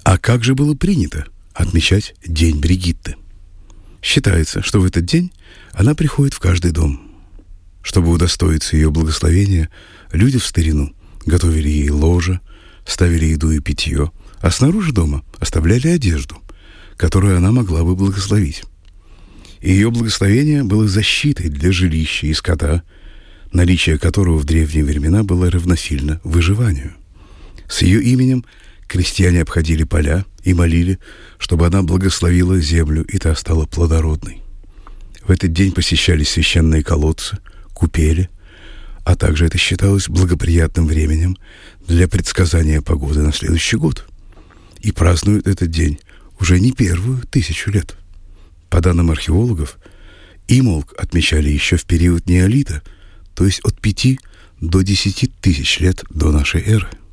А как же было принято отмечать День Бригитты? Считается, что в этот день она приходит в каждый дом. Чтобы удостоиться ее благословения, люди в старину готовили ей ложе, ставили еду и питье, а снаружи дома оставляли одежду, которую она могла бы благословить. Ее благословение было защитой для жилища и скота, наличие которого в древние времена было равносильно выживанию. С ее именем крестьяне обходили поля и молили, чтобы она благословила землю, и та стала плодородной. В этот день посещались священные колодцы, купели, а также это считалось благоприятным временем для предсказания погоды на следующий год. И празднуют этот день уже не первую 1000 лет. По данным археологов, Имолк отмечали еще в период неолита, то есть от 5 до 10 тысяч лет до нашей эры.